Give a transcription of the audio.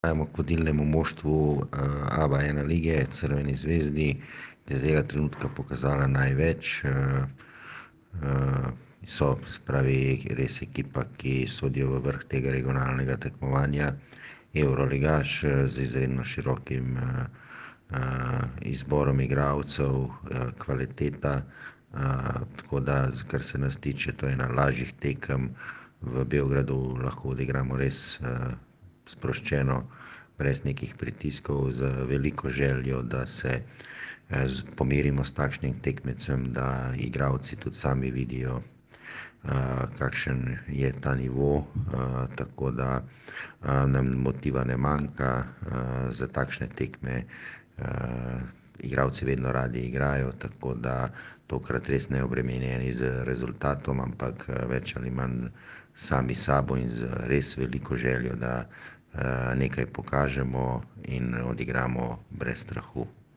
Prihajamo k vodilnemu moštvu ABA1 lige, Crveni zvezdi, ki je z tega trenutka pokazala največ. So, se pravi, res ekipa, ki sodijo v vrh tega regionalnega tekmovanja, evroligaš z izredno širokim izborom igralcev, kvaliteta. Tako da, kar se nas tiče, to je ena lažjih tekem. V Beogradu lahko odigramo res sproščeno, brez nekih pritiskov, z veliko željo, da se pomerimo s takšnim tekmecem, da igralci tudi sami vidijo, kakšen je ta nivo, tako da nam motiva ne manjka. Za takšne tekme igralci vedno radi igrajo, tako da tokrat res neobremenjeni z rezultatom, ampak več ali manj sami sabo in z res veliko željo, da nekaj pokažemo in odigramo brez strahu.